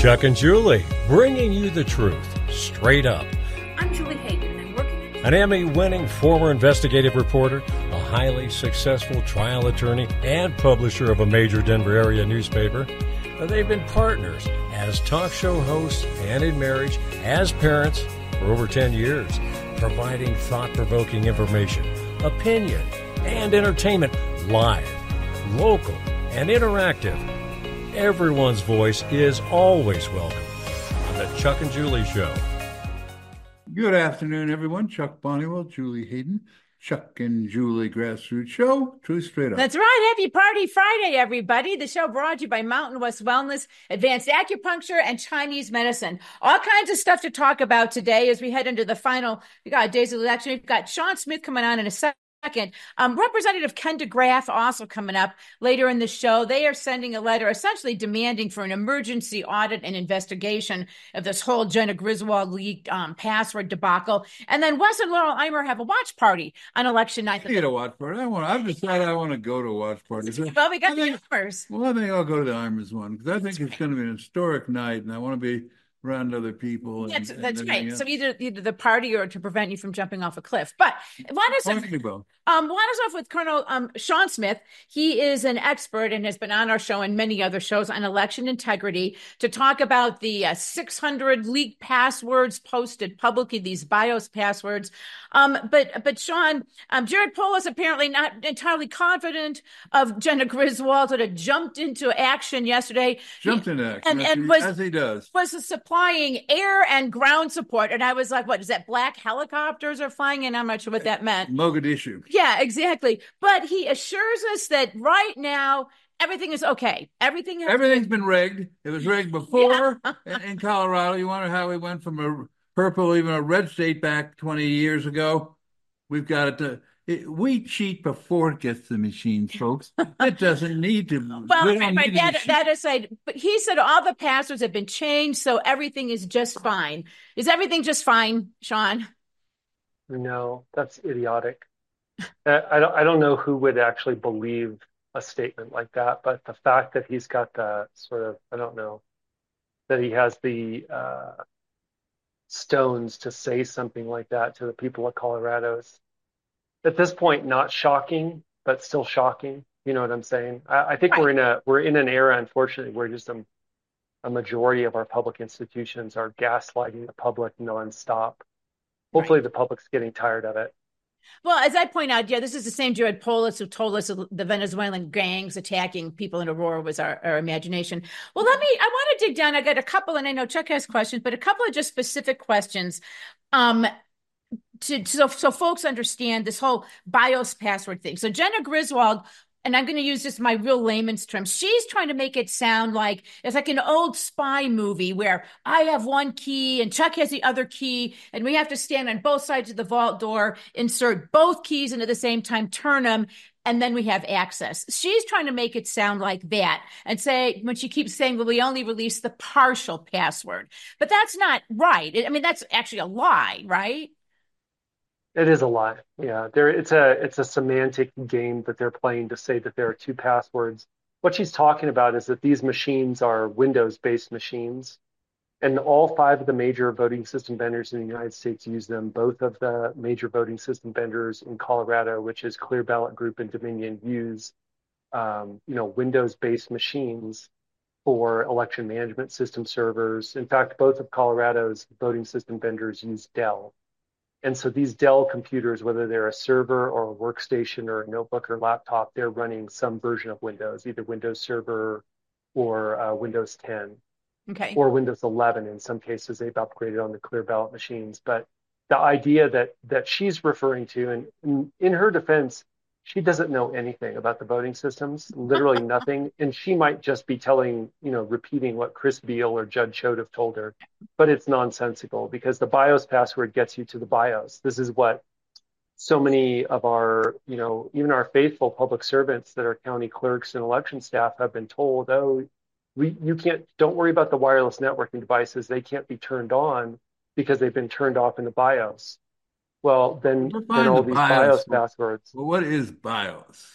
Chuck and Julie, bringing you the truth, straight up. I'm Julie Hayden, and working An Emmy-winning former investigative reporter, a highly successful trial attorney, and publisher of a major Denver area newspaper. They've been partners as talk show hosts and in marriage, as parents for over 10 years, providing thought-provoking information, opinion, and entertainment live, local, and interactive. Everyone's voice is always welcome on the Chuck and Julie Show. Good afternoon, everyone. Chuck Bonniwell, Julie Hayden, Chuck and Julie Grassroots Show. Truth straight up. That's right. Happy Party Friday, everybody. The show brought to you by Mountain West Wellness, Advanced Acupuncture, and Chinese Medicine. All kinds of stuff to talk about today as we head into the final days of the election. We've got Sean Smith coming on in a second. Representative Ken DeGraff also coming up later in the show. They are sending a letter essentially demanding for an emergency audit and investigation of this whole Jenna Griswold leaked password debacle. And then Wes and Laurel Eimer have a watch party on election night. I need a watch party. I've decided I want to go to a watch party. Well, we got the Eimers. Well, I think I'll go to the Eimers one because I think it's going to be an historic night, and I want to be around other people. That's right. So either the party or to prevent you from jumping off a cliff. But want us off with Colonel Sean Smith. He is an expert and has been on our show and many other shows on election integrity to talk about the 600 leaked passwords posted publicly, these BIOS passwords. But Sean, Jared Polis apparently not entirely confident of Jenna Griswold, sort of jumped into action yesterday. As he does. Was supplying air and ground support. And I was like, what is that? Black helicopters are flying in? I'm not sure what that meant. Mogadishu. Yeah, exactly. But he assures us that right now, everything is okay. Everything's been rigged. It was rigged before in Colorado. You wonder how we went from a purple, even a red state back 20 years ago. We've got it. We cheat before it gets to the machines, folks. It doesn't need to. Well, that aside, but he said all the passwords have been changed, so everything is just fine. Is everything just fine, Sean? No, that's idiotic. I don't know who would actually believe a statement like that, but the fact that he's got the sort of, I don't know, that he has the stones to say something like that to the people of Colorado is, at this point, not shocking, but still shocking. You know what I'm saying? I think right. we're in an era, unfortunately, where just a majority of our public institutions are gaslighting the public nonstop. Hopefully, the public's getting tired of it. Well, as I point out, this is the same Jared Polis who told us the Venezuelan gangs attacking people in Aurora was our imagination. Well, I want to dig down. I got a couple, and I know Chuck has questions, but a couple of just specific questions. So folks understand this whole BIOS password thing. So Jenna Griswold, and I'm going to use just my real layman's terms, she's trying to make it sound like it's like an old spy movie where I have one key and Chuck has the other key, and we have to stand on both sides of the vault door, insert both keys into the same time, turn them, and then we have access. She's trying to make it sound like that and say, when she keeps saying, well, we only release the partial password. But that's not right. I mean, that's actually a lie, right? It is a lie. Yeah, it's a semantic game that they're playing to say that there are two passwords. What she's talking about is that these machines are Windows-based machines, and all 5 of the major voting system vendors in the United States use them. Both of the major voting system vendors in Colorado, which is Clear Ballot Group and Dominion, use Windows-based machines for election management system servers. In fact, both of Colorado's voting system vendors use Dell. And so these Dell computers, whether they're a server or a workstation or a notebook or laptop, they're running some version of Windows, either Windows Server or Windows 10 or Windows 11. In some cases, they've upgraded on the Clear Ballot machines. But the idea that she's referring to, and in her defense, she doesn't know anything about the voting systems, literally nothing. And she might just be repeating what Chris Beall or Judd Choate have told her. But it's nonsensical because the BIOS password gets you to the BIOS. This is what so many of our, even our faithful public servants that are county clerks and election staff have been told, don't worry about the wireless networking devices. They can't be turned on because they've been turned off in the BIOS. Well, then all these BIOS passwords. Well, what is BIOS?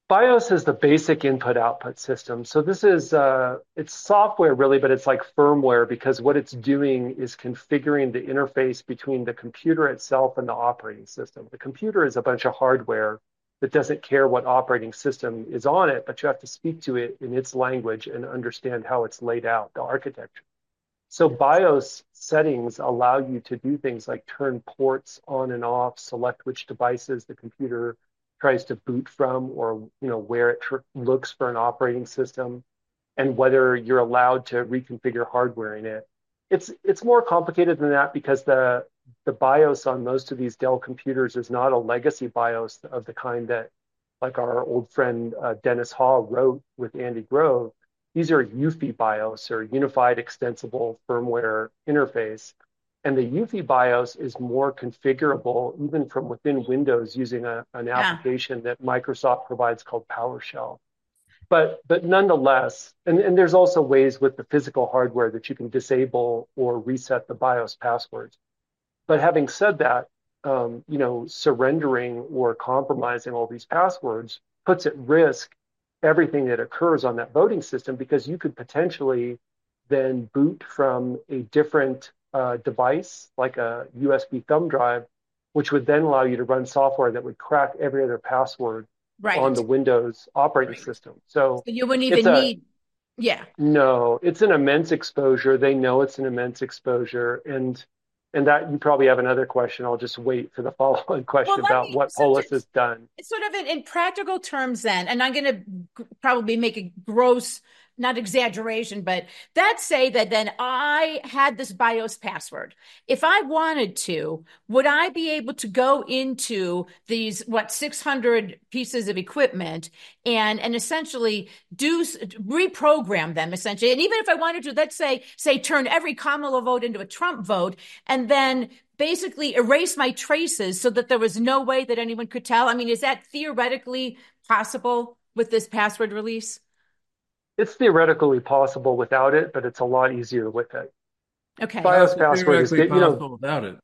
BIOS is the basic input-output system. So this is it's software really, but it's like firmware because what it's doing is configuring the interface between the computer itself and the operating system. The computer is a bunch of hardware that doesn't care what operating system is on it, but you have to speak to it in its language and understand how it's laid out, the architecture. So BIOS settings allow you to do things like turn ports on and off, select which devices the computer tries to boot from, or where it looks for an operating system, and whether you're allowed to reconfigure hardware in it. It's more complicated than that because the BIOS on most of these Dell computers is not a legacy BIOS of the kind that like our old friend Dennis Haw wrote with Andy Grove. These are UEFI BIOS, or Unified Extensible Firmware Interface. And the UEFI BIOS is more configurable even from within Windows using an application that Microsoft provides called PowerShell. But nonetheless, and there's also ways with the physical hardware that you can disable or reset the BIOS passwords. But having said that, surrendering or compromising all these passwords puts at risk everything that occurs on that voting system, because you could potentially then boot from a different device, like a USB thumb drive, which would then allow you to run software that would crack every other password on the Windows operating system. So you wouldn't even need, No, it's an immense exposure. They know it's an immense exposure. And that you probably have another question. I'll just wait for the follow-on question about what Polis has done. It's sort of in practical terms then, and I'm going to probably make a gross, not exaggeration, but let's say that then I had this BIOS password. If I wanted to, would I be able to go into these, 600 pieces of equipment and essentially reprogram them essentially? And even if I wanted to, let's say turn every Kamala vote into a Trump vote, and then basically erase my traces so that there was no way that anyone could tell. I mean, is that theoretically possible with this password release? It's theoretically possible without it, but it's a lot easier with it. Okay. BIOS password is possible without it.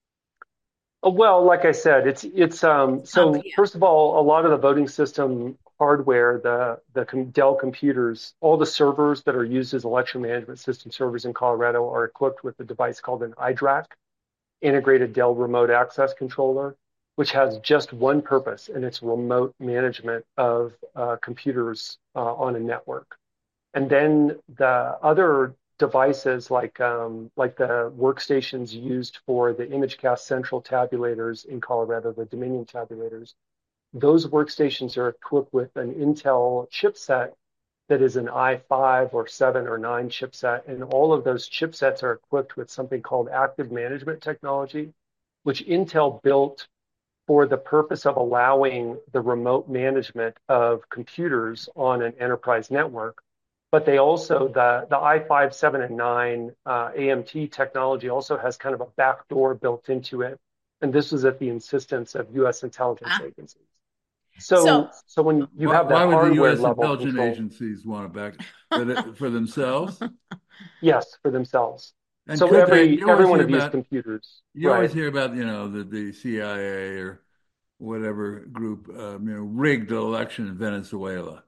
Well, like I said, first of all, a lot of the voting system hardware, the Dell computers, all the servers that are used as election management system servers in Colorado are equipped with a device called an iDRAC, Integrated Dell Remote Access Controller, which has just one purpose, and it's remote management of computers on a network. And then the other devices like the workstations used for the ImageCast Central tabulators in Colorado, the Dominion tabulators, those workstations are equipped with an Intel chipset that is an i5 or 7 or 9 chipset. And all of those chipsets are equipped with something called active management technology, which Intel built for the purpose of allowing the remote management of computers on an enterprise network. But they also, the i5, 7, and 9 AMT technology also has kind of a backdoor built into it. And this was at the insistence of U.S. intelligence agencies. So when you have that hardware level, why would the U.S. intelligence agencies want it back for themselves? Yes, for themselves. And so every one of these computers. You always hear about the CIA or whatever group rigged the election in Venezuela.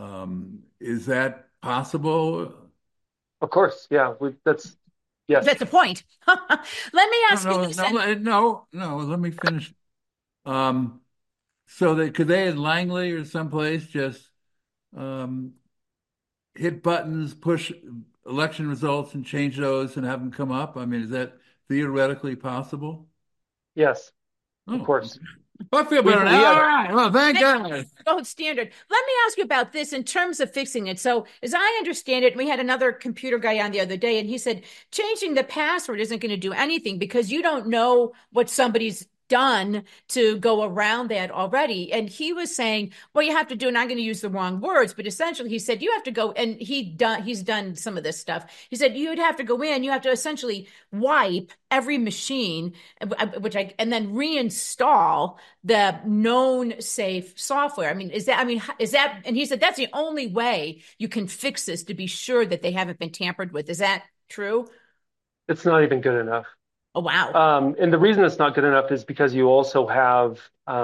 Is that possible? Of course, yeah. Yes. That's the point. Let me ask you this. No. Let me finish. So could they in Langley or someplace just hit buttons, push election results, and change those and have them come up? I mean, is that theoretically possible? Yes, of course. I feel better now. All right. Well, thank God. Gold standard. Let me ask you about this in terms of fixing it. So as I understand it, we had another computer guy on the other day, and he said changing the password isn't going to do anything because you don't know what somebody's done to go around that already. And he was saying, well, you have to do, and I'm going to use the wrong words, but essentially he said, you have to go, and he's done some of this stuff. He said, you'd have to go in, you have to essentially wipe every machine, and then reinstall the known safe software. I mean, is that, and he said, that's the only way you can fix this to be sure that they haven't been tampered with. Is that true? It's not even good enough. Oh, wow. And the reason it's not good enough is because you also have,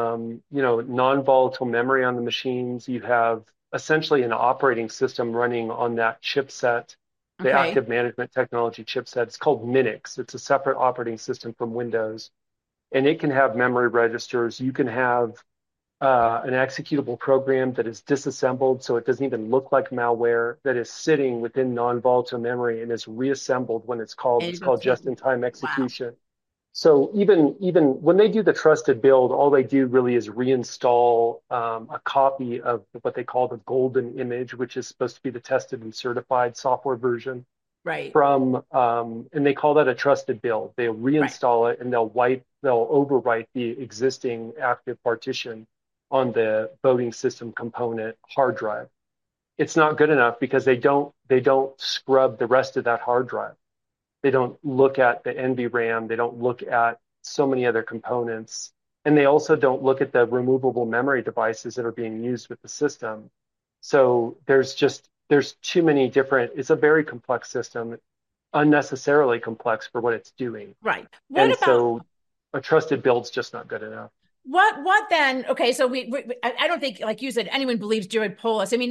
non-volatile memory on the machines. You have essentially an operating system running on that chipset, the Okay. active management technology chipset. It's called Minix. It's a separate operating system from Windows, and it can have memory registers. You can have an executable program that is disassembled so it doesn't even look like malware, that is sitting within non-volatile memory and is reassembled when it's called And what's go called click. just-in-time Wow. execution. So even when they do the trusted build, all they do really is reinstall a copy of what they call the golden image, which is supposed to be the tested and certified software version Right. from, and they call that a trusted build. They'll Right. reinstall it and they'll overwrite the existing active partition on the voting system component hard drive. It's not good enough because they don't scrub the rest of that hard drive. They don't look at the NVRAM. They don't look at so many other components. And they also don't look at the removable memory devices that are being used with the system. So there's too many different, it's a very complex system, unnecessarily complex for what it's doing. Right. And What about so a trusted build's just not good enough. what then? Okay, so I don't think, like you said, anyone believes Jared Polis. I mean,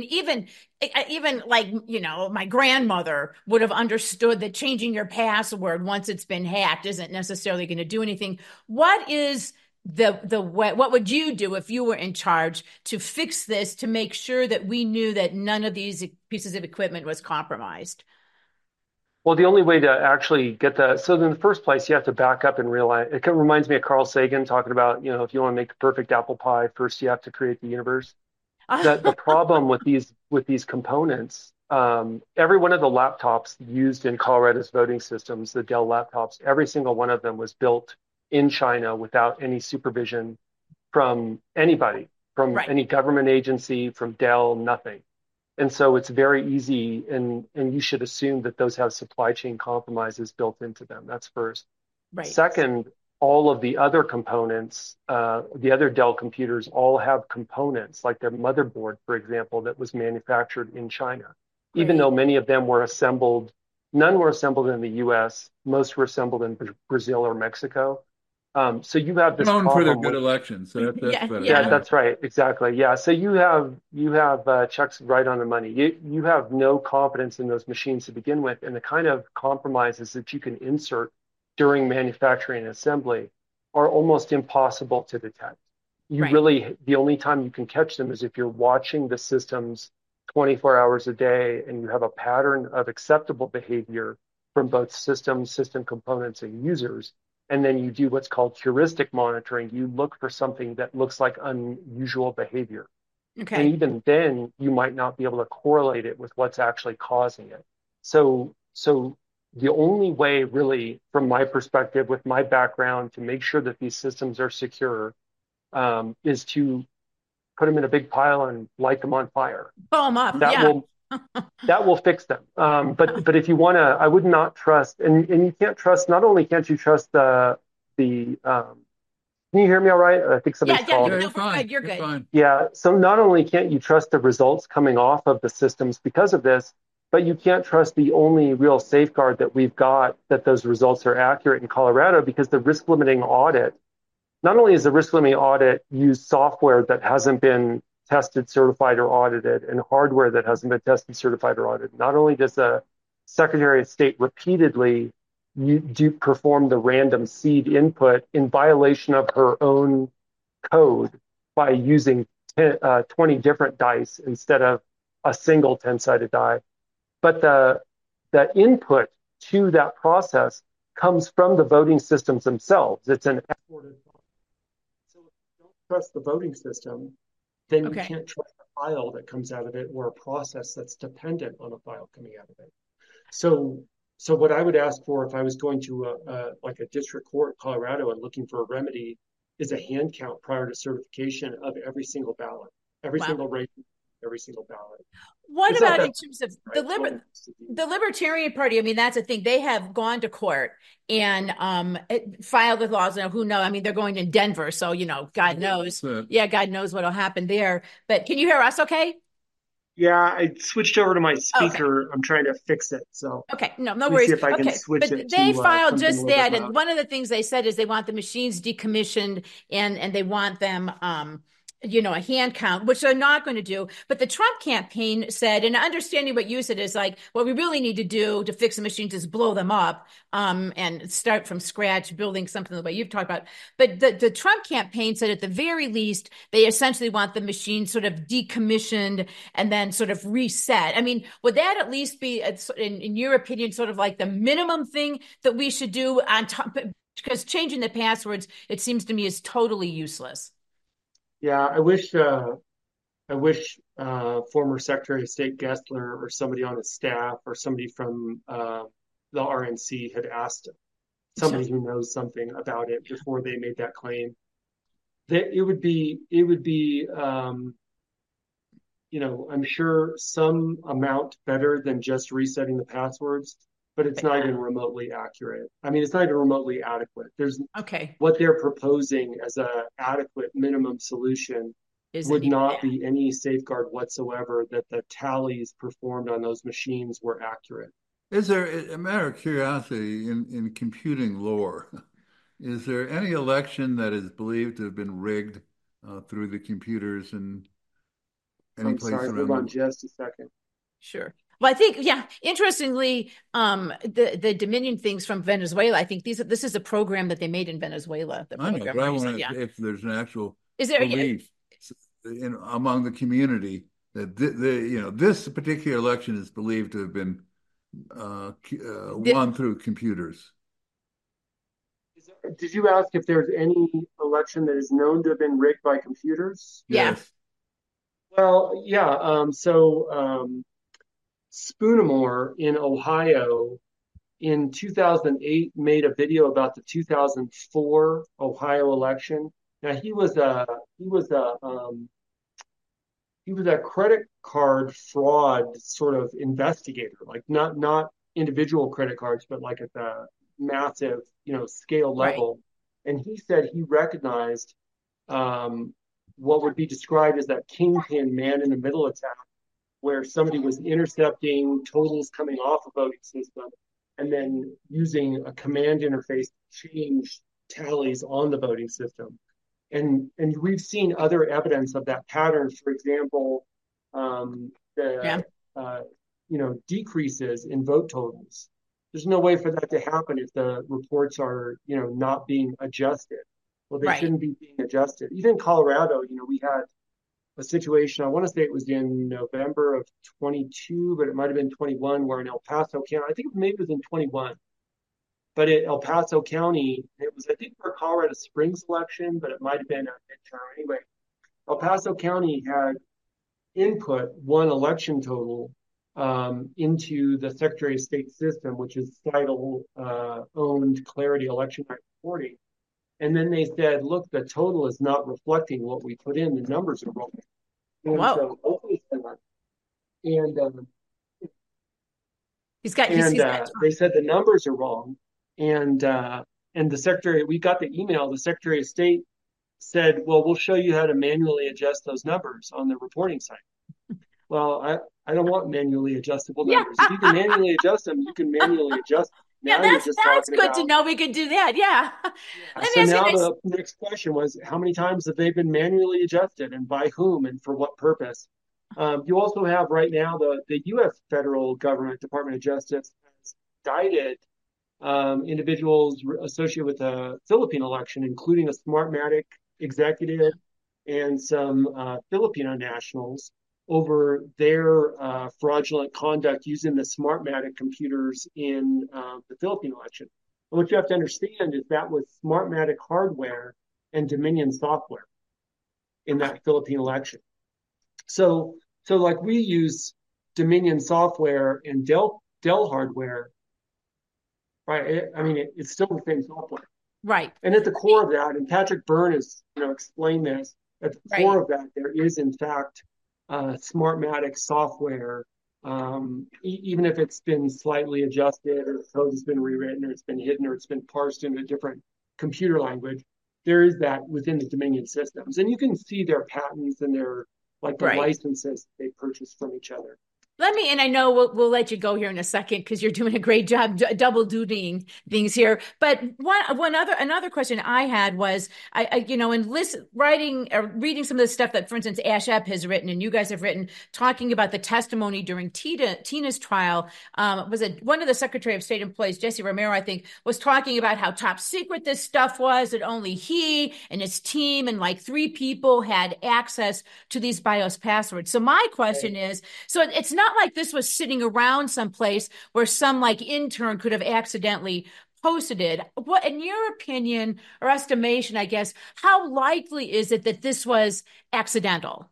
even like, my grandmother would have understood that changing your password once it's been hacked isn't necessarily going to do anything. What is the what would you do if you were in charge to fix this, to make sure that we knew that none of these pieces of equipment was compromised? Well, the only way to actually get that, so in the first place, you have to back up and realize, it kind of reminds me of Carl Sagan talking about, if you want to make the perfect apple pie, first you have to create the universe. The problem with these components, every one of the laptops used in Colorado's voting systems, the Dell laptops, every single one of them was built in China without any supervision from anybody, from Right. any government agency, from Dell, nothing. And so it's very easy, and you should assume that those have supply chain compromises built into them. That's first. Right. Second, all of the other components, the other Dell computers all have components like their motherboard, for example, that was manufactured in China. Even though Great. many of them were assembled, none were assembled in the US, most were assembled in Brazil or Mexico. So you have this Known for their problem good with, elections, so that's Yeah. better. yeah, Yeah. Yeah. that's right. Exactly. Yeah. So you have checks right on the money. You have no confidence in those machines to begin with, and the kind of compromises that you can insert during manufacturing and assembly are almost impossible to detect. Right. The only time you can catch them is if you're watching the systems 24 hours a day and you have a pattern of acceptable behavior from both system components, and users, and then you do what's called heuristic monitoring. You look for something that looks like unusual behavior. And Okay. even then, you might not be able to correlate it with what's actually causing it. So the only way, really, from my perspective, with my background, to make sure that these systems are secure, is to put them in a big pile and light them on fire. Pull them up. That Yeah. will that will fix them. But if you want to, I would not trust, and you can't trust. Not only can't you trust the can you hear me all right? I think Yeah. somebody's Yeah. Yeah, called. you're No, we're fine. good. You're You're good. fine. Yeah. So not only can't you trust the results coming off of the systems because of this, but you can't trust the only real safeguard that we've got that those results are accurate in Colorado, because the risk limiting audit, not only is the risk limiting audit use software that hasn't been tested, certified, or audited, and hardware that hasn't been tested, certified, or audited, not only does the Secretary of State repeatedly do perform the random seed input in violation of her own code by using 20 different dice instead of a single 10-sided die, but the input to that process comes from the voting systems themselves. It's an exported. So if you don't trust the voting system, then you Okay. can't trust the file that comes out of it, or a process that's dependent on a file coming out of it. So, so what I would ask for if I was going to like a district court in Colorado and looking for a remedy is a hand count prior to certification of every single ballot, every Wow. single race, every single ballot. What It's not about that in terms of right? the Libertarian Party? I mean, that's a thing. They have gone to court and filed with laws. Now, who knows? I mean, they're going to Denver, so God knows. So, Yeah, God knows what'll happen there. But can you hear us? Okay. Yeah, I switched over to my Okay. speaker. I'm trying to fix it. So Okay, no let me see worries. if I can Okay, switch but it they to filed something a just little bit that, and louder. one of the things they said is they want the machines decommissioned, and they want them, a hand count, which they're not going to do. But the Trump campaign said, and understanding what you said is like, what we really need to do to fix the machines is blow them up, and start from scratch, building something the way you've talked about. But the Trump campaign said at the very least, they essentially want the machine sort of decommissioned and then sort of reset. I mean, would that at least be, in your opinion, sort of like the minimum thing that we should do on top? Because changing the passwords, it seems to me, is totally useless. Yeah, I wish former Secretary of State Gessler or somebody on his staff or somebody from the RNC had asked So, somebody who knows something about it before they made that claim. That it would be, I'm sure some amount better than just resetting the passwords, but it's not even remotely accurate. I mean, it's not even remotely adequate. There's okay, what they're proposing as a adequate minimum solution isn't would even not that. be any safeguard whatsoever that the tallies performed on those machines were accurate. Is there a matter of curiosity in computing lore? Is there any election that is believed to have been rigged through the computers in any I'm place sorry, hold around on the just a second. Sure. Well, I think, yeah, interestingly, the Dominion things from Venezuela, I think this is a program that they made in Venezuela, the I know, program but I where you said, want yeah. to if there's an actual Is there, yeah, belief among the community that this particular election is believed to have been the, won through computers. Did you ask if there's any election that is known to have been rigged by computers? yeah, Yes. Well, yeah. Spoonamore in Ohio in 2008 made a video about the 2004 Ohio election. Now he was a credit card fraud sort of investigator, like not individual credit cards, but like at the massive scale right, level. And he said he recognized um, what would be described as that kingpin man in the middle attack, where somebody was intercepting totals coming off a voting system and then using a command interface to change tallies on the voting system. And we've seen other evidence of that pattern. For example, yeah, the decreases in vote totals. There's no way for that to happen if the reports are not being adjusted. Well, they right. shouldn't be being adjusted. Even Colorado, we had a situation. I want to say it was in November of 22, but it might have been 21, where in El Paso County, I think maybe it was in 21, but in El Paso County, it was, I think, for a Colorado Springs election, but it might have been a midterm. Anyway, El Paso County had input one election total into the Secretary of State system, which is title owned Clarity Election Night Reporting. And then they said, look, the total is not reflecting what we put in. The numbers are wrong. And Whoa. so, okay, and He's got, they said the numbers are wrong. And the secretary, we got the email. The Secretary of State said, "Well, we'll show you how to manually adjust those numbers on the reporting site." Well, I don't want manually adjustable yeah. numbers. If you can manually adjust them, you can manually adjust them. Yeah, Now you're just that's talking good to about. know we could do that. Yeah. Yeah. Let So me ask you now next. the next question was, how many times have they been manually adjusted, and by whom, and for what purpose? You also have right now the U.S. federal government Department of Justice has indicted individuals associated with the Philippine election, including a Smartmatic executive and some Filipino nationals, over their fraudulent conduct using the Smartmatic computers in the Philippine election. And what you have to understand is that was Smartmatic hardware and Dominion software in that Philippine election. So like we use Dominion software and Dell hardware, right? I mean, it's still the same software. Right. And at the core of that, and Patrick Byrne has explained this, at the Right. core of that, there is in fact Smartmatic software, even if it's been slightly adjusted, or the code has been rewritten, or it's been hidden, or it's been parsed into a different computer language. There is that within the Dominion systems, and you can see their patents and their like the Right. licenses they purchase from each other. And I know we'll let you go here in a second because you're doing a great job double dutying things here. But another question I had was, in writing or reading some of the stuff that, for instance, Ash Ep has written and you guys have written, talking about the testimony during Tina's trial. Was it one of the Secretary of State employees, Jesse Romero, I think, was talking about how top secret this stuff was, that only he and his team and like 3 people had access to these BIOS passwords. So my question is, so it's not like this was sitting around someplace where some like intern could have accidentally posted it. What, in your opinion or estimation, I guess, how likely is it that this was accidental?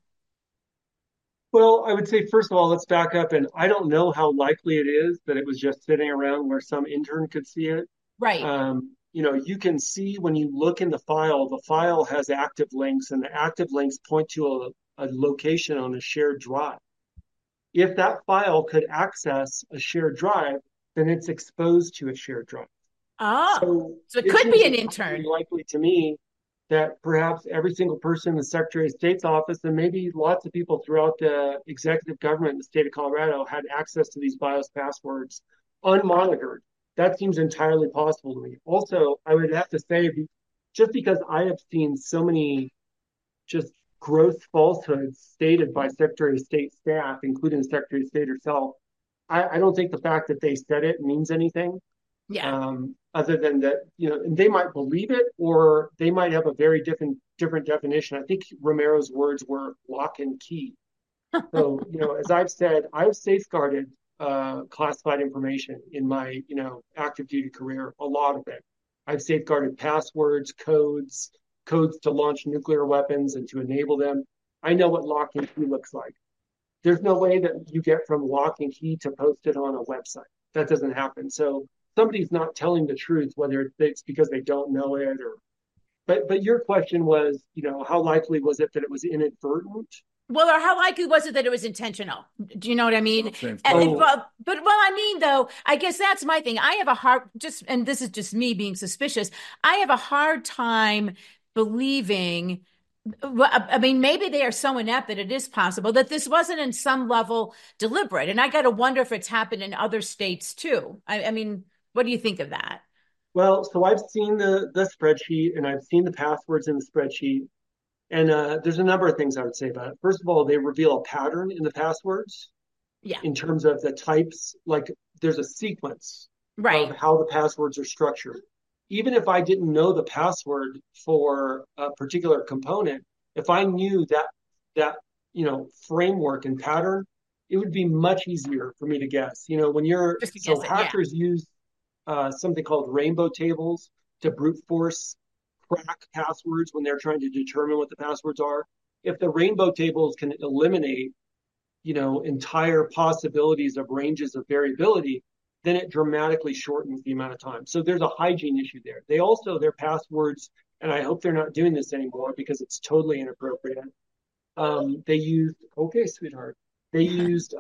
Well, I would say, first of all, let's back up. And I don't know how likely it is that it was just sitting around where some intern could see it. Right. You can see when you look in the file has active links, and the active links point to a location on a shared drive. If that file could access a shared drive, then it's exposed to a shared drive. So it could be an intern. Likely to me that perhaps every single person in the Secretary of State's office, and maybe lots of people throughout the executive government in the state of Colorado, had access to these BIOS passwords unmonitored. That seems entirely possible to me. Also, I would have to say, just because I have seen so many just gross falsehoods stated by Secretary of State staff, including the Secretary of State herself, I don't think the fact that they said it means anything. Yeah. Other than that, and they might believe it, or they might have a very different definition. I think Romero's words were lock and key. So, as I've said, I've safeguarded classified information in my, active duty career, a lot of it. I've safeguarded passwords, codes to launch nuclear weapons and to enable them. I know what lock and key looks like. There's no way that you get from lock and key to post it on a website. That doesn't happen. So somebody's not telling the truth, whether it's because they don't know it or. But your question was, how likely was it that it was inadvertent? Well, or how likely was it that it was intentional? Do you know what I mean? Though, I guess that's my thing. I have a hard, and this is just me being suspicious. I have a hard time believing. I mean, maybe they are so inept that it is possible that this wasn't in some level deliberate. And I got to wonder if it's happened in other states too. I mean, what do you think of that? Well, so I've seen the spreadsheet and I've seen the passwords in the spreadsheet. And there's a number of things I would say about it. First of all, they reveal a pattern in the passwords. Yeah. In terms of the types, like there's a sequence right. of how the passwords are structured. Even if I didn't know the password for a particular component, if I knew that framework and pattern, it would be much easier for me to guess. When hackers use something called rainbow tables to brute force crack passwords when they're trying to determine what the passwords are. If the rainbow tables can eliminate, entire possibilities of ranges of variability, then it dramatically shortens the amount of time. So there's a hygiene issue there. Their passwords, and I hope they're not doing this anymore because it's totally inappropriate. They used, okay, sweetheart. They used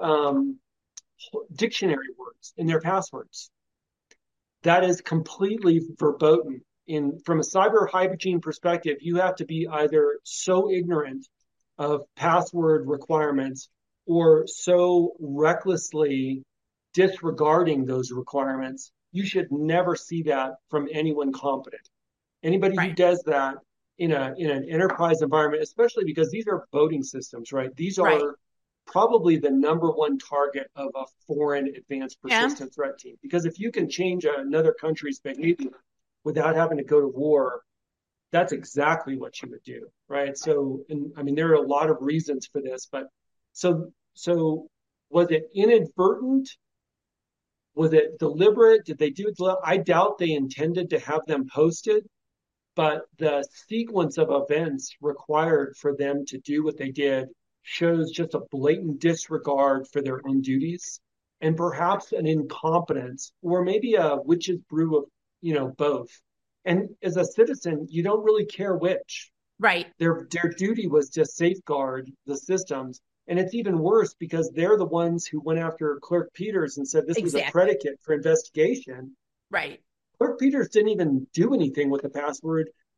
dictionary words in their passwords. That is completely verboten. From a cyber hygiene perspective, you have to be either so ignorant of password requirements or so recklessly disregarding those requirements. You should never see that from anyone competent. Anybody who does that in an enterprise environment, especially because these are voting systems, right? These are probably the number one target of a foreign advanced persistent threat team. Because if you can change another country's behavior without having to go to war, that's exactly what you would do, right? So, there are a lot of reasons for this, but so was it inadvertent? Was it deliberate? Did they do it? I doubt they intended to have them posted, but the sequence of events required for them to do what they did shows just a blatant disregard for their own duties and perhaps an incompetence or maybe a witch's brew of both. And as a citizen, you don't really care which. Right. Their duty was to safeguard the systems. And it's even worse because they're the ones who went after Clerk Peters and said this was a predicate for investigation. Right. Clerk Peters didn't even do anything with the password.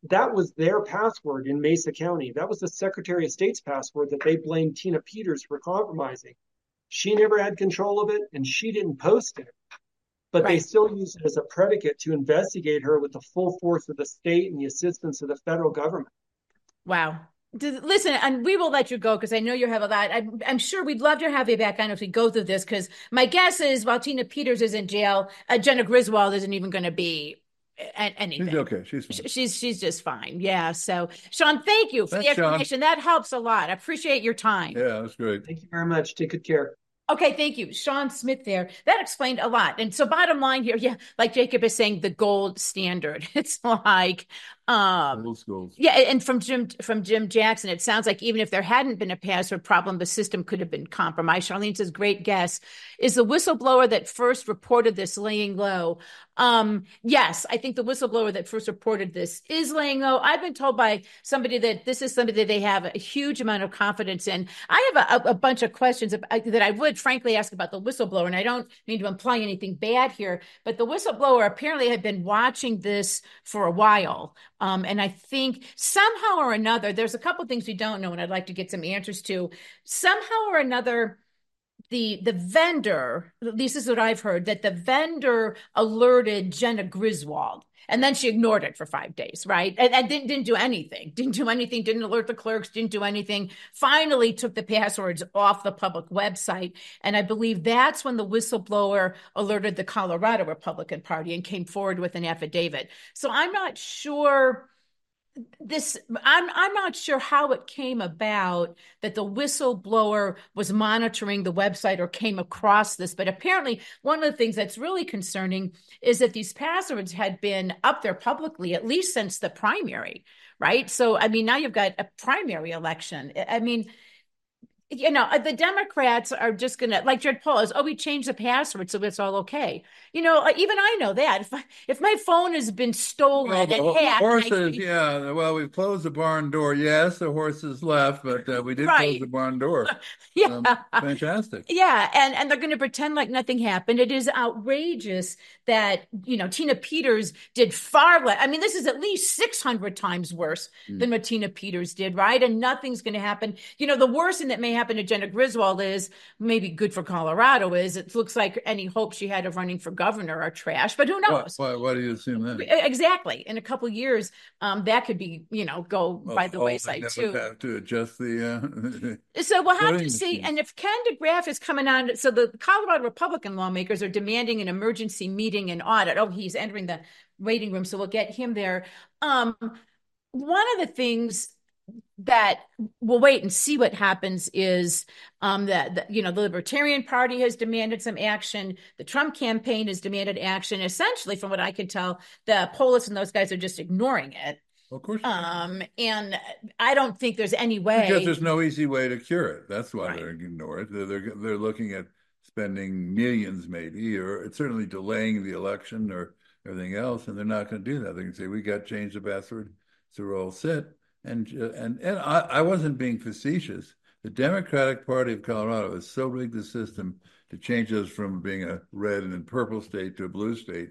that was their password in Mesa County. That was the Secretary of State's password that they blamed Tina Peters for compromising. She never had control of it, and she didn't post it. But they Right. still used it as a predicate to investigate her with the full force of the state and the assistance of the federal government. Wow. Listen, and we will let you go because I know you have a lot. I'm sure we'd love to have you back on if we go through this, because my guess is while Tina Peters is in jail, Jenna Griswold isn't even going to be anything. She's okay. She's fine. She's just fine. Yeah. So, Sean, thank you for Thanks, the explanation. That helps a lot. I appreciate your time. Yeah, that's great. Thank you very much. Take good care. Okay, thank you. Sean Smith there. That explained a lot. And so bottom line here, yeah, like Jacob is saying, the gold standard. It's like Old schools. yeah, and from Jim Jackson, it sounds like even if there hadn't been a password problem, the system could have been compromised. Charlene says, great guess. Is the whistleblower that first reported this laying low? Yes, I think the whistleblower that first reported this is laying low. I've been told by somebody that this is somebody that they have a huge amount of confidence in. I have a bunch of questions that I would frankly ask about the whistleblower, and I don't mean to imply anything bad here, but the whistleblower apparently had been watching this for a while. And I think somehow or another, there's a couple of things we don't know, and I'd like to get some answers to. Somehow or another, the vendor, at least this is what I've heard, that the vendor alerted Jenna Griswold, and then she ignored it for 5 days, right? And didn't do anything, didn't alert the clerks, didn't do anything. Finally took the passwords off the public website. And I believe that's when the whistleblower alerted the Colorado Republican Party and came forward with an affidavit. So I'm not sure I'm not sure how it came about that the whistleblower was monitoring the website or came across this, but apparently one of the things that's really concerning is that these passwords had been up there publicly at least since the primary, right? So I mean, now you've got a primary election. I mean, you know, the Democrats are just going to, like Jared Paul is, we changed the password, so it's all okay. You know, even I know that. If my phone has been stolen and hacked. Horses, yeah. Well, we've closed the barn door. Yes, the horses left, but we did close the barn door. Yeah. Fantastic. Yeah, and they're going to pretend like nothing happened. It is outrageous that, you know, Tina Peters did far less. I mean, this is at least 600 times worse than what Tina Peters did, right? And nothing's going to happen. You know, the worst thing that may happen to Jenna Griswold is maybe good for Colorado is it looks like any hope she had of running for governor are trash, but who knows? Why do you assume that? Exactly. In a couple of years, that could be, you know, go by the wayside too. Have to adjust the. So we'll have to see. And if Ken DeGraff is coming on, so the Colorado Republican lawmakers are demanding an emergency meeting and audit. Oh, he's entering the waiting room, so we'll get him there. One of the things that we'll wait and see what happens is that you know, the Libertarian Party has demanded some action. The Trump campaign has demanded action. Essentially, from what I can tell, the Polis and those guys are just ignoring it. Of course. And I don't think there's any way. Because there's no easy way to cure it. That's why they're ignoring it. They're looking at spending millions, maybe, or it's certainly delaying the election or everything else, and they're not going to do that. They can say, "We got to change the password, so we're all set." And I wasn't being facetious. The Democratic Party of Colorado has so rigged the system to change us from being a red and purple state to a blue state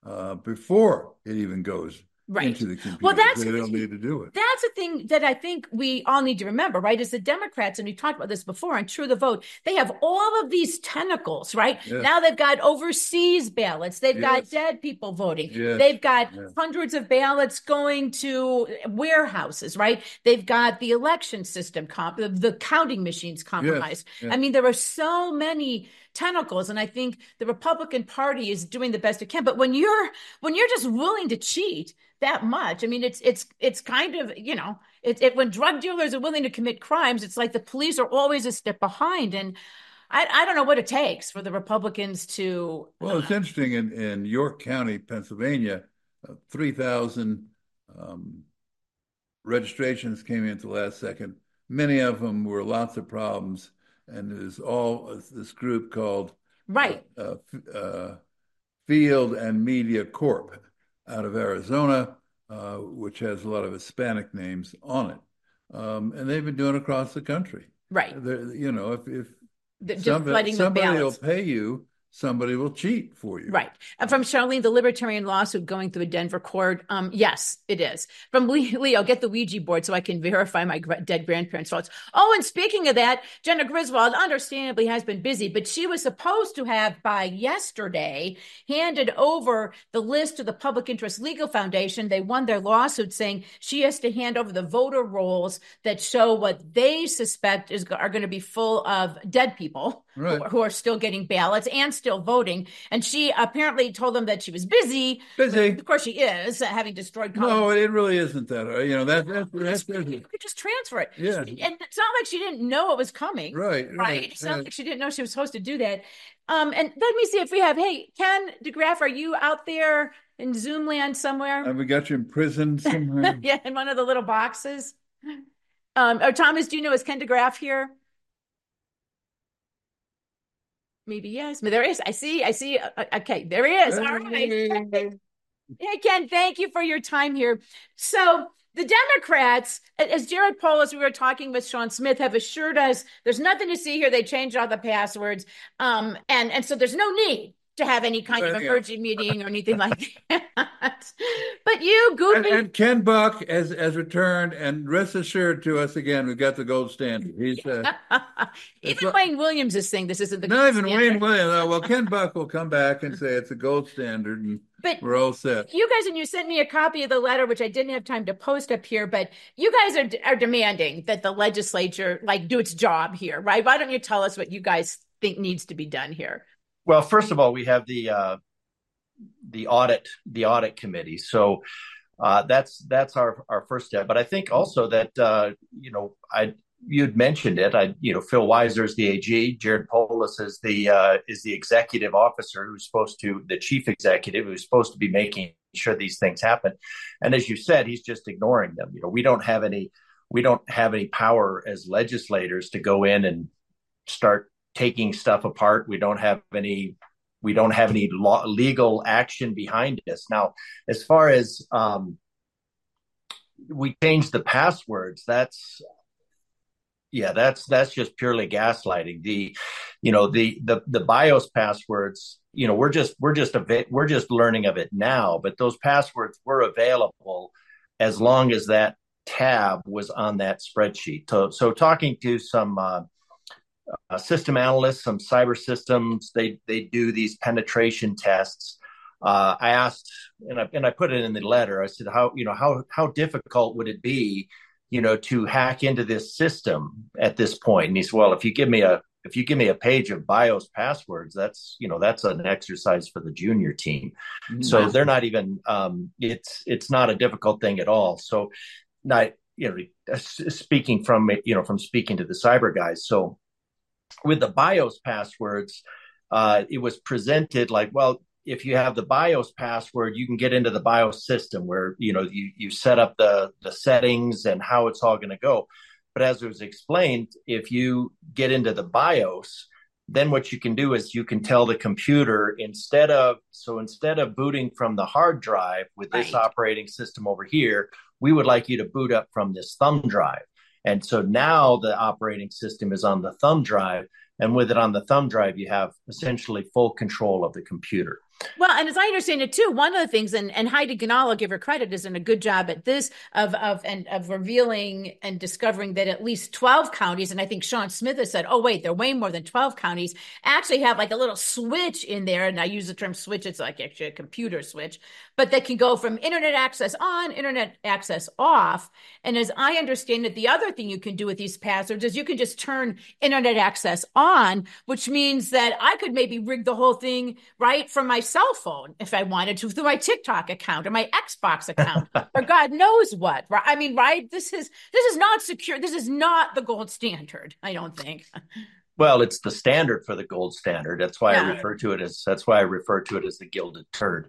before it even goes into the computer. Well, they don't need to do it. That's the thing that I think we all need to remember, right? Is the Democrats, and we talked about this before on True the Vote, they have all of these tentacles, right? Yes. Now they've got overseas ballots. They've got dead people voting. Yes. They've got hundreds of ballots going to warehouses, right? They've got the election system, the counting machines compromised. Yes. I mean, there are so many tentacles, and I think the Republican Party is doing the best it can. But when you're just willing to cheat that much, I mean, it's kind of, you know, when drug dealers are willing to commit crimes, it's like the police are always a step behind. And I don't know what it takes for the Republicans to. Well, it's interesting in York County, Pennsylvania, 3,000 registrations came in at the last second. Many of them were lots of problems. And there's this group called Field and Media Corp out of Arizona, which has a lot of Hispanic names on it. And they've been doing it across the country. Right. You know, if somebody will pay you somebody will cheat for you. Right. And from Charlene, the libertarian lawsuit going through a Denver court. Yes, it is. From Leo, get the Ouija board so I can verify my dead grandparents' thoughts. Oh, and speaking of that, Jenna Griswold understandably has been busy, but she was supposed to have by yesterday handed over the list to the Public Interest Legal Foundation. They won their lawsuit saying she has to hand over the voter rolls that show what they suspect are going to be full of dead people. Right. Who are still getting ballots and still voting. And she apparently told them that she was busy. Of course she is, having destroyed college. No, it really isn't that. That's busy. You could just transfer it. Yeah. And it's not like she didn't know it was coming. Right. It's not like she didn't know she was supposed to do that. And let me see if we have, hey, Ken DeGraff, are you out there in Zoom land somewhere? Have we got you in prison somewhere? Yeah, in one of the little boxes. Or Thomas, do you know, is Ken DeGraff here? Maybe yes. But there is. I see. Okay, there he is. All right. Hey, Ken, thank you for your time here. So the Democrats, as Jared Polis, we were talking with Sean Smith, have assured us there's nothing to see here. They changed all the passwords. And so there's no need to have any kind of emergency meeting or anything like that. But you, Goofy. And Ken Buck has returned, and rest assured to us again, we've got the gold standard. He's even Wayne Williams is saying this isn't the gold standard. Not even Wayne Williams. Well, Ken Buck will come back and say it's a gold standard, and we're all set. You guys, and you sent me a copy of the letter, which I didn't have time to post up here, but you guys are demanding that the legislature do its job here, right? Why don't you tell us what you guys think needs to be done here? Well, first of all, we have the audit committee. So that's our first step. But I think also that you'd mentioned it. Phil Weiser is the AG, Jared Polis is the executive officer the chief executive who's supposed to be making sure these things happen. And as you said, he's just ignoring them. We don't have any power as legislators to go in and start taking stuff apart. We don't have any legal action behind us. Now, as far as we changed the passwords, that's just purely gaslighting. The BIOS passwords, we're just learning of it now, but those passwords were available as long as that tab was on that spreadsheet. So talking to some system analysts, some cyber systems, they do these penetration tests. I asked, and I put it in the letter. I said, how difficult would it be, to hack into this system at this point? And he said, well, if you give me a page of BIOS passwords, that's an exercise for the junior team. Mm-hmm. So they're not even. It's not a difficult thing at all. So, speaking from speaking to the cyber guys, so. With the BIOS passwords, it was presented like, well, if you have the BIOS password, you can get into the BIOS system where, you set up the settings and how it's all going to go. But as it was explained, if you get into the BIOS, then what you can do is you can tell the computer instead of booting from the hard drive with this operating system over here, we would like you to boot up from this thumb drive. And so now the operating system is on the thumb drive, and with it on the thumb drive, you have essentially full control of the computer. Well, and as I understand it too, one of the things, and Heidi Ganal, give her credit, is in a good job at this of revealing and discovering that at least 12 counties, and I think Sean Smith has said, oh wait, there are way more than 12 counties, actually have like a little switch in there, and I use the term switch, it's like actually a computer switch, but that can go from internet access on, internet access off. And as I understand it, the other thing you can do with these passwords is you can just turn internet access on, which means that I could maybe rig the whole thing right from my cell phone if I wanted to, through my TikTok account or my Xbox account or God knows what. Right? I mean, right? This is not secure. This is not the gold standard, I don't think. Well, it's the standard for the gold standard. That's why I refer to it as the gilded turd.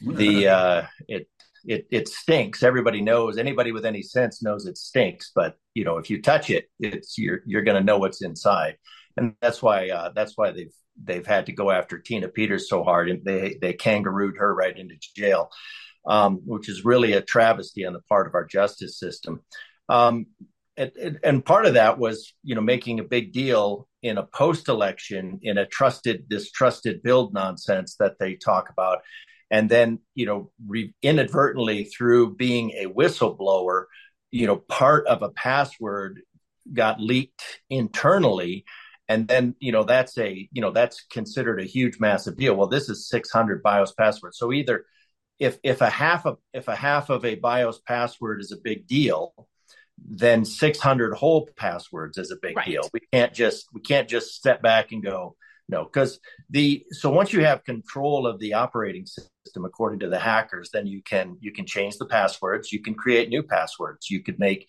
It stinks. Everybody knows. Anybody with any sense knows it stinks. But if you touch it, you're going to know what's inside, and that's why they've had to go after Tina Peters so hard, and they kangarooed her right into jail, which is really a travesty on the part of our justice system. and part of that was, making a big deal in a post-election in this trusted build nonsense that they talk about. And then, inadvertently through being a whistleblower, part of a password got leaked internally. And then, that's considered a huge, massive deal. Well, this is 600 BIOS passwords. So either if a half of a BIOS password is a big deal, then 600 whole passwords is a big deal. We can't just step back and go, no, because so once you have control of the operating system, according to the hackers, then you can change the passwords. You can create new passwords. You could make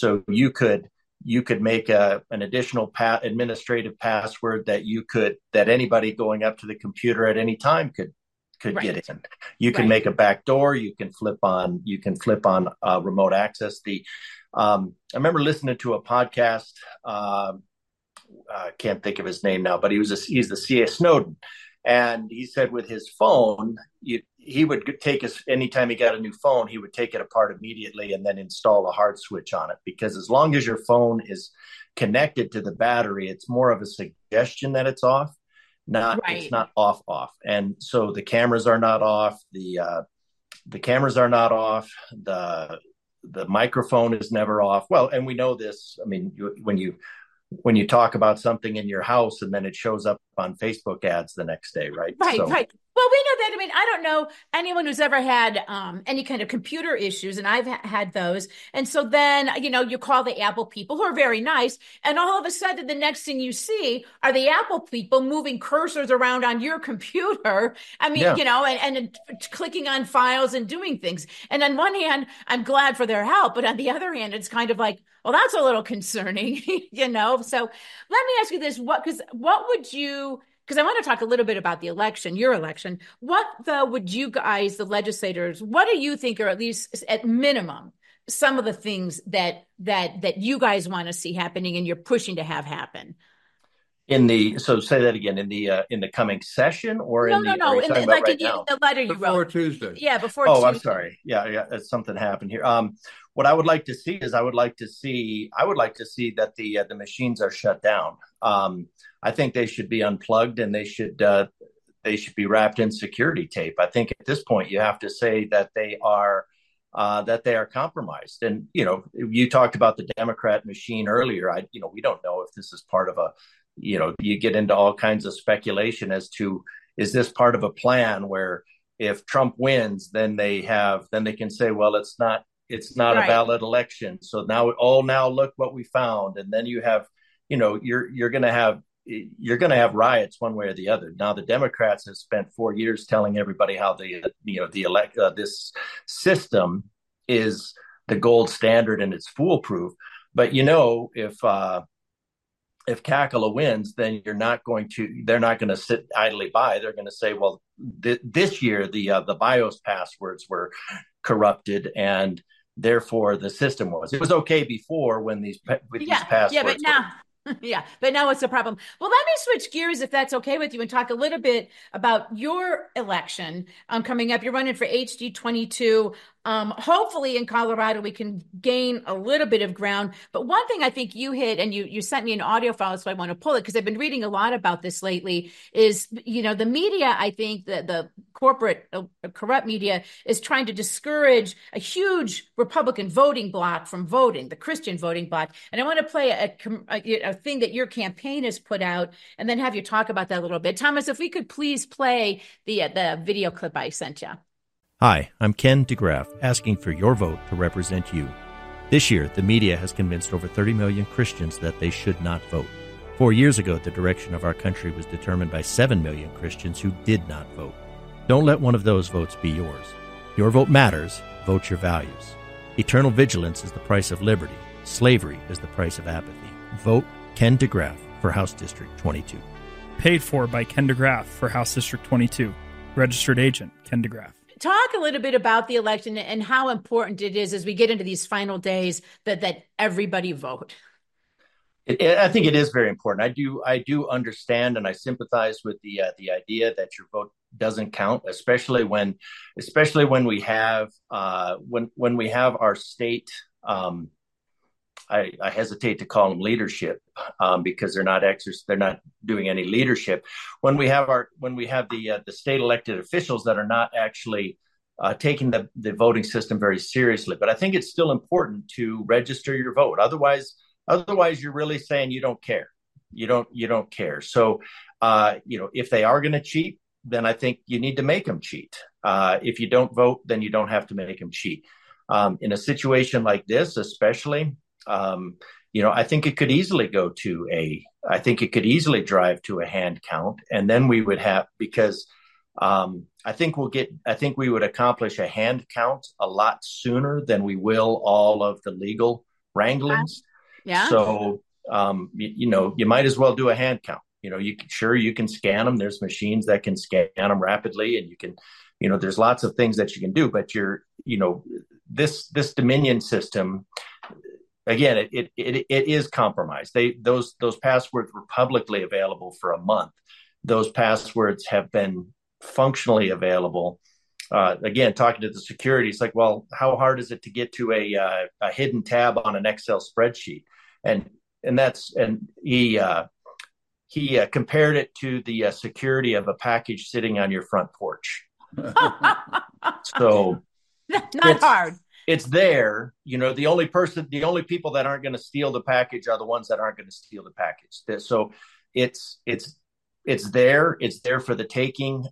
an additional administrative password that anybody going up to the computer at any time could get in. You can make a backdoor. You can flip on remote access. I remember listening to a podcast. I can't think of his name now, but he's the CA Snowden, and he said with his phone, he would anytime he got a new phone, he would take it apart immediately and then install a hard switch on it, because as long as your phone is connected to the battery, it's more of a suggestion that it's off. It's not off. And so the cameras are not off. The cameras are not off. The microphone is never off. Well, and we know this. I mean, when you talk about something in your house and then it shows up on Facebook ads the next day, right? Right. Well, we know that. I mean, I don't know anyone who's ever had any kind of computer issues, and I've had those. And so then, you call the Apple people, who are very nice, and all of a sudden, the next thing you see are the Apple people moving cursors around on your computer. I mean, and clicking on files and doing things. And on one hand, I'm glad for their help, but on the other hand, it's kind of like, well, that's a little concerning, So let me ask you this: what would you? Because I want to talk a little bit about the election, your election. What would you guys, the legislators, what do you think are, at least at minimum, some of the things that you guys want to see happening and you're pushing to have happen? So say that again, in the coming session, or no, in the letter you wrote before Tuesday. Yeah, before Tuesday. I'm sorry. Yeah, something happened here. What I would like to see is I would like to see that the machines are shut down. I think they should be unplugged, and they should be wrapped in security tape. I think at this point you have to say that they are compromised. And you talked about the Democrat machine earlier. We don't know if this is part of a. You get into all kinds of speculation as to, is this part of a plan where if Trump wins, then they can say, well, it's not a valid election. So now look what we found. And then you have, you're going to have riots one way or the other. Now the Democrats have spent 4 years telling everybody how this system is the gold standard and it's foolproof. But if Kakala wins, then they're not going to sit idly by. They're going to say, well, this year the BIOS passwords were corrupted, and therefore the system was. It was okay before when these passwords. Yeah, but now. But now what's the problem? Well, let me switch gears, if that's okay with you, and talk a little bit about your election coming up. You're running for HD 22. Hopefully in Colorado, we can gain a little bit of ground. But one thing I think you hit, and you sent me an audio file, so I want to pull it because I've been reading a lot about this lately, is, the media, I think that the corporate corrupt media is trying to discourage a huge Republican voting bloc from voting, the Christian voting bloc. And I want to play a thing that your campaign has put out and then have you talk about that a little bit. Thomas, if we could please play the video clip I sent you. Hi, I'm Ken DeGraff, asking for your vote to represent you. This year, the media has convinced over 30 million Christians that they should not vote. 4 years ago, the direction of our country was determined by 7 million Christians who did not vote. Don't let one of those votes be yours. Your vote matters. Vote your values. Eternal vigilance is the price of liberty. Slavery is the price of apathy. Vote Ken DeGraff for House District 22. Paid for by Ken DeGraff for House District 22. Registered agent, Ken DeGraff. Talk a little bit about the election and how important it is as we get into these final days that everybody vote. I think it is very important. I do understand and I sympathize with the idea that your vote doesn't count, especially when we have when we have our state I hesitate to call them leadership because they're not doing any leadership. When we have the state elected officials that are not actually taking the voting system very seriously. But I think it's still important to register your vote. Otherwise, you're really saying you don't care. You don't care. So, if they are going to cheat, then I think you need to make them cheat. If you don't vote, then you don't have to make them cheat. In a situation like this, especially, I think it could easily drive to a hand count, and then we would have, because I think we would accomplish a hand count a lot sooner than we will all of the legal wranglings. Yeah. So, you might as well do a hand count. You can scan them. There's machines that can scan them rapidly, and you can, there's lots of things that you can do, but this Dominion system, again, it is compromised. Those passwords were publicly available for a month. Those passwords have been functionally available. Again, talking to the security, it's like, well, how hard is it to get to a hidden tab on an Excel spreadsheet? And he compared it to the security of a package sitting on your front porch. So not hard. It's there. The only people that aren't going to steal the package are the ones that aren't going to steal the package. So it's there. It's there for the taking.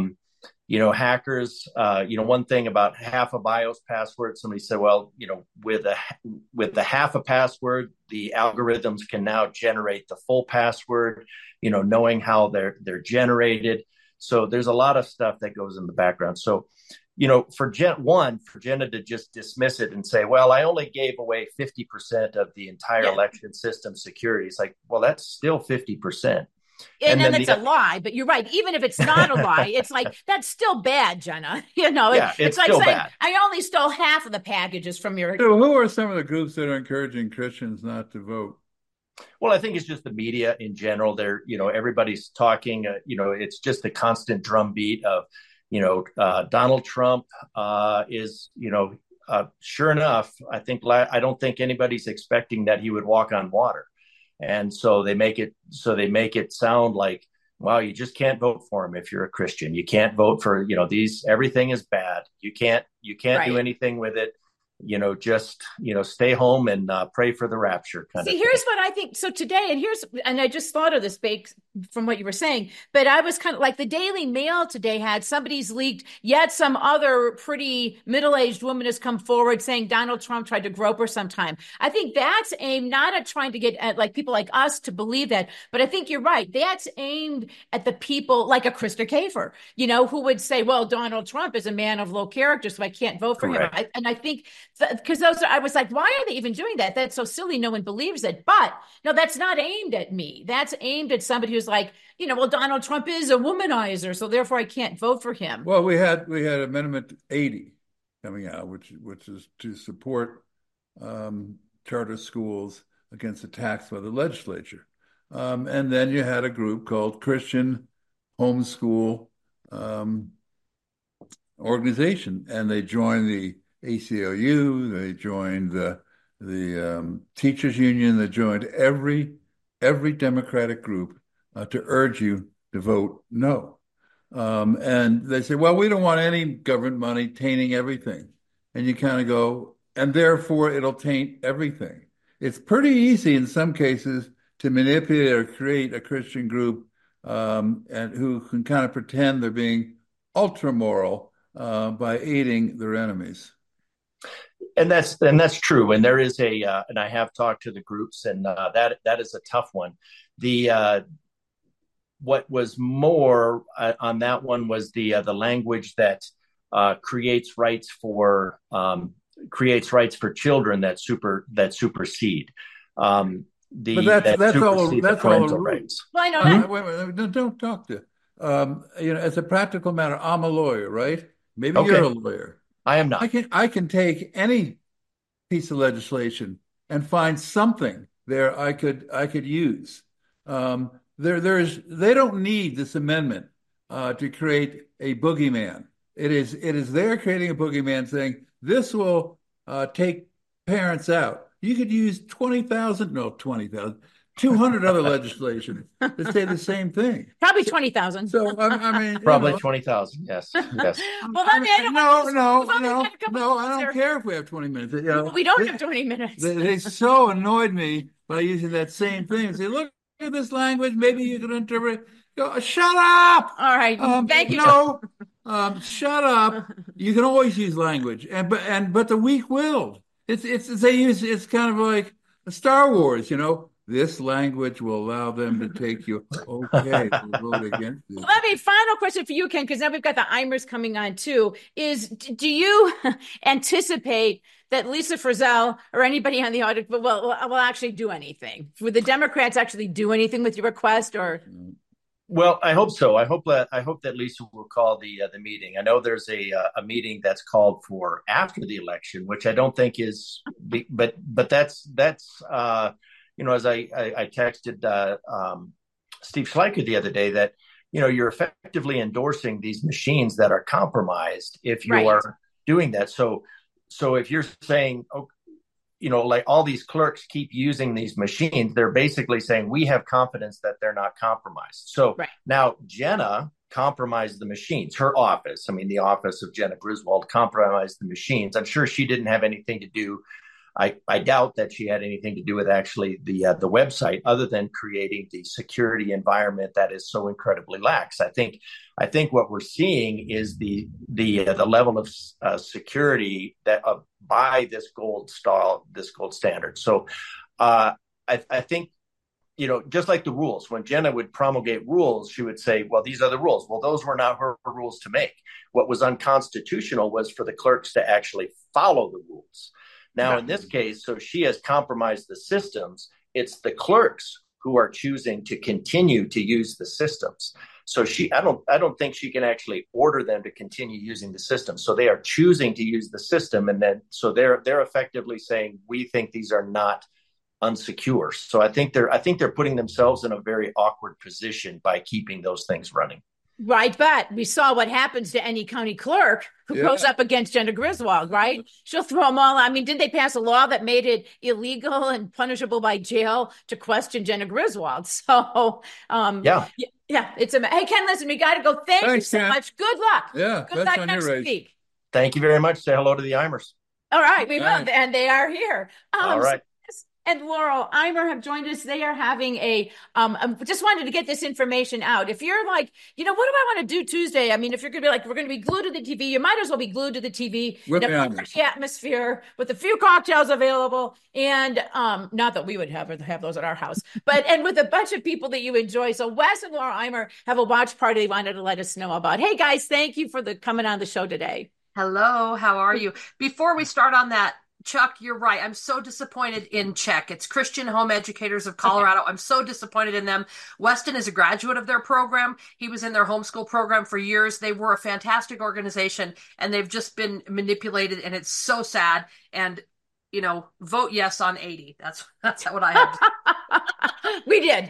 Hackers, one thing about half a BIOS password, somebody said, well, with the half a password, the algorithms can now generate the full password, knowing how they're generated. So there's a lot of stuff that goes in the background. So, for Jenna to just dismiss it and say, well, I only gave away 50% of the entire election system security. It's like, well, that's still 50%. And then it's a lie, but you're right. Even if it's not a lie, it's like, that's still bad, Jenna. It's like saying, bad. I only stole half of the packages from your... So who are some of the groups that are encouraging Christians not to vote? Well, I think it's just the media in general. They're, everybody's talking, it's just a constant drumbeat of, Donald Trump is, sure enough, I don't think anybody's expecting that he would walk on water. And so they make it sound like, wow, you just can't vote for him if you're a Christian. You can't vote for, everything is bad. You can't right. do anything with it. Just, stay home and pray for the rapture. See, here's what I think. So today, and I just thought of this from what you were saying, but I was kind of like, the Daily Mail today had somebody's leaked, yet some other pretty middle-aged woman has come forward saying Donald Trump tried to grope her sometime. I think that's aimed not at trying to get at people like us to believe that, but I think you're right. That's aimed at the people like a Krista Kafer, who would say, well, Donald Trump is a man of low character, so I can't vote for him. And I think because I was like, why are they even doing that? That's so silly. No one believes it. But no, that's not aimed at me. That's aimed at somebody who's like, well, Donald Trump is a womanizer, so therefore I can't vote for him. Well, we had Amendment 80 coming out, which is to support charter schools against attacks by the legislature. And then you had a group called Christian Homeschool Organization, and they joined the ACLU, they joined the teachers union, they joined every Democratic group to urge you to vote no. And they say, well, we don't want any government money tainting everything. And you kind of go, and therefore it'll taint everything. It's pretty easy in some cases to manipulate or create a Christian group and who can kind of pretend they're being ultra moral by aiding their enemies. And that's true. And there is and I have talked to the groups, and that is a tough one. What was more on that one was the language that creates rights for children that supersede. That's all the rights. Well, I know that. Wait, don't talk to. As a practical matter, I'm a lawyer, right? Maybe you're a lawyer. I am not. I can take any piece of legislation and find something there I could use. They don't need this amendment to create a boogeyman. It is there creating a boogeyman saying this will take parents out. You could use 200 other legislation that say the same thing. Probably 20,000. So I mean, probably 20,000. Yes, yes. Well, no. I don't care if we have 20 minutes. We don't have 20 minutes. They so annoyed me by using that same thing and say, "Look at this language. Maybe you can interpret." Go, shut up! All right, thank you. No, shut up. You can always use language, but the weak-willed. It's kind of like Star Wars, This language will allow them to take you. Okay, we'll vote against it. Well, final question for you, Ken, because now we've got the Eimers coming on too. Do you anticipate that Lisa Frizzell or anybody on the audit will actually do anything? Would the Democrats actually do anything with your request, or? Well, I hope so. I hope that Lisa will call the meeting. I know there's a meeting that's called for after the election, which I don't think is, but that's as I texted Steve Schleicher the other day that you're effectively endorsing these machines that are compromised if you're doing that. So if you're saying, like all these clerks keep using these machines, they're basically saying we have confidence that they're not compromised. So now Jenna compromised the machines. Her office, the office of Jenna Griswold compromised the machines. I'm sure she didn't have anything to do. I doubt that she had anything to do with actually the website, other than creating the security environment that is so incredibly lax. I think what we're seeing is the level of security that by this gold standard. So I think, just like the rules, when Jenna would promulgate rules, she would say, well, these are the rules. Well, those were not her rules to make. What was unconstitutional was for the clerks to actually follow the rules. Now, in this case, so she has compromised the systems. It's the clerks who are choosing to continue to use the systems. So I don't think she can actually order them to continue using the system. So they are choosing to use the system, and then so they're effectively saying we think these are not unsecure. So I think they're putting themselves in a very awkward position by keeping those things running. Right, but we saw what happens to any county clerk who goes up against Jenna Griswold, right? She'll throw them all. Didn't they pass a law that made it illegal and punishable by jail to question Jenna Griswold? So, yeah, it's hey, Ken, listen, we got to go. Thanks you so much. Good luck. Yeah, good luck next week. Thank you very much. Say hello to the Eimers. All right, we will, and they are here. All right. And Laurel Eimer have joined us. They are having just wanted to get this information out. If you're like, what do I want to do Tuesday? If you're going to be like, we're going to be glued to the TV, you might as well be glued to the TV in a party atmosphere with a few cocktails available. And not that we would have those at our house, and with a bunch of people that you enjoy. So Wes and Laurel Eimer have a watch party they wanted to let us know about. Hey, guys, thank you for coming on the show today. Hello, how are you? Before we start on that, Chuck, you're right. I'm so disappointed in CHEC. It's Christian Home Educators of Colorado. I'm so disappointed in them. Weston is a graduate of their program. He was in their homeschool program for years. They were a fantastic organization, and they've just been manipulated, and it's so sad. And, vote yes on 80. That's what I have. We did.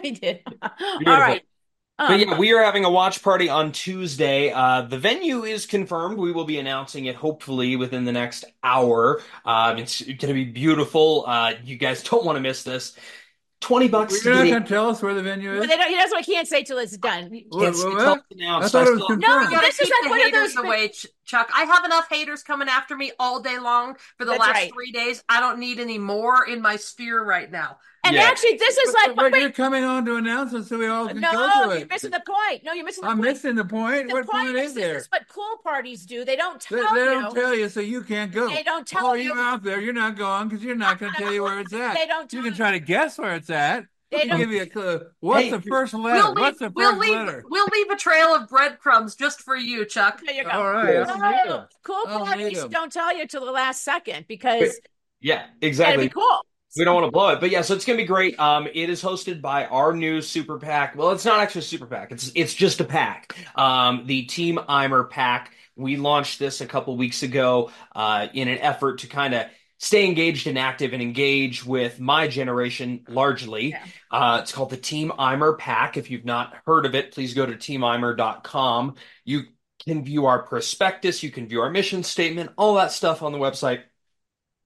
All right. But yeah, we are having a watch party on Tuesday. The venue is confirmed. We will be announcing it hopefully within the next hour. It's going to be beautiful. You guys don't want to miss this. $20. You're not going to tell us where the venue is? Well, that's what I can't say till it's done. It's announced. I thought it was confirmed. No, this is like one of those away, Chuck. I have enough haters coming after me all day long for the last 3 days. I don't need any more in my sphere right now. And actually, this is but you're coming on to announce it so we all can go to it. No, you're missing the point. No, you're missing the point. I'm missing the point. What point is there? This is what cool parties do. They don't tell you. They don't tell you, so you can't go. They don't tell you. You're out there. You're not going because you're not going to tell you where it's at. They don't tell you. You can try to guess where it's at. They don't give you a clue. What's the first letter? We'll leave a trail of breadcrumbs just for you, Chuck. There you go. All right. Cool parties don't tell you till the last second because exactly. It'd be cool. We don't want to blow it, but so it's going to be great. It is hosted by our new super PAC. Well, it's not actually a super PAC. It's just a PAC. The Team Eimer PAC. We launched this a couple weeks ago in an effort to kind of stay engaged and active and engage with my generation largely. Yeah. It's called the Team Eimer PAC. If you've not heard of it, please go to teameimer.com. You can view our prospectus. You can view our mission statement, all that stuff on the website.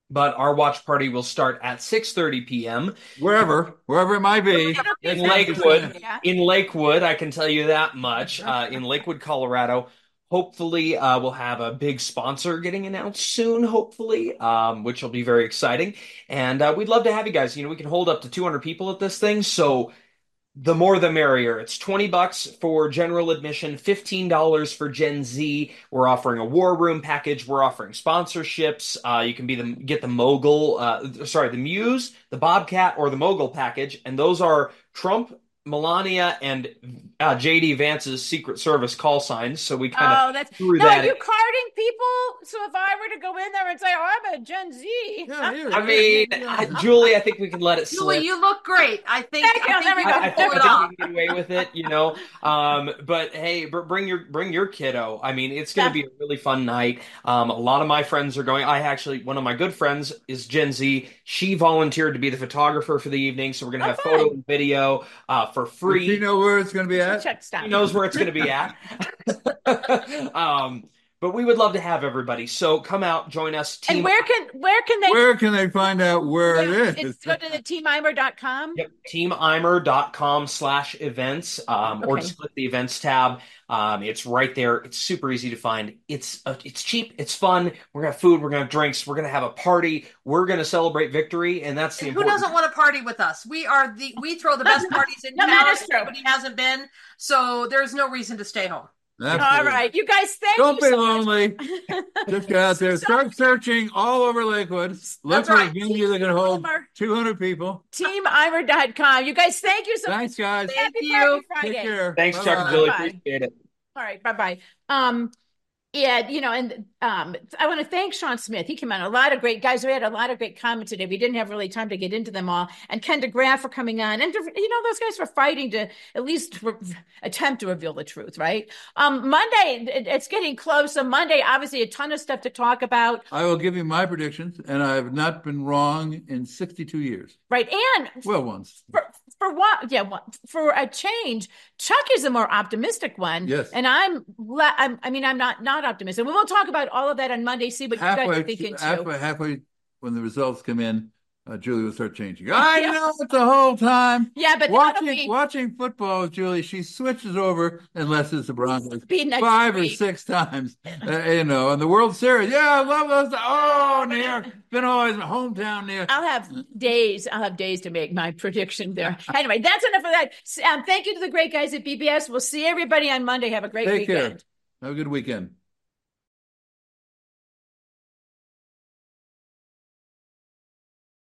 but our watch party will start at 6:30 p.m. Wherever it might be. in Lakewood. In Lakewood, I can tell you that much. In Lakewood, Colorado. Hopefully, we'll have a big sponsor getting announced soon, hopefully, which will be very exciting. And we'd love to have you guys. We can hold up to 200 people at this thing, so the more the merrier. It's $20 for general admission, $15 for Gen Z. We're offering a War Room package. We're offering sponsorships. You can get the the Muse, the Bobcat, or the Mogul package, and those are Trump, Melania, and JD Vance's Secret Service call signs. So we kind of threw that. Are you carding people? So if I were to go in there and say, "Oh, I'm a Gen Z," Julie, I think we can let it slip. Julie, you look great. I think we can get away with it, But hey, bring your kiddo. I mean, it's going to be a really fun night. A lot of my friends are going. One of my good friends is Gen Z. She volunteered to be the photographer for the evening, so we're going to have photo and video for free. Do you know where it's going to be at? He knows where it's going to be at. But we would love to have everybody. So come out, join us. And where can they find out where it is? Go to the teamimer.com. Yep, teamimer.com/events, or just click the events tab. It's right there. It's super easy to find. It's cheap. It's fun. We're gonna have food. We're gonna have drinks. We're gonna have a party. We're gonna celebrate victory, and that's the important. Who doesn't want to party with us? We throw the best parties in town. Nobody hasn't been, so there's no reason to stay home. Absolutely. All right, you guys, don't be lonely. Just get out there, start searching all over Lakewood. Look for a venue that can hold 200 people. Teamimer.com. You guys, thank you so much. Thanks, guys. Happy Friday. Take care. Thanks, Chuck and Julie. Appreciate it. All right, bye-bye. I want to thank Sean Smith. He came on a lot of great guys. We had a lot of great comments today. We didn't have really time to get into them all. And Ken DeGraff for coming on. And, those guys were fighting to at least attempt to reveal the truth, right? Monday, it's getting close. So Monday, obviously, a ton of stuff to talk about. I will give you my predictions, and I have not been wrong in 62 years. Right. And once. For a change, Chuck is a more optimistic one. Yes. And I'm not optimistic. We will talk about all of that on Monday. See what you guys are thinking too. Halfway when the results come in, Julie will start changing. I know it the whole time. Yeah, but watching football, Julie, she switches over unless it's the Broncos 5 or 6 times. And the World Series. Yeah, I love those. Oh, New York, been always my hometown. New York. I'll have days to make my prediction there. Anyway, that's enough of that. Thank you to the great guys at BBS. We'll see everybody on Monday. Have a great weekend. Take care. Have a good weekend.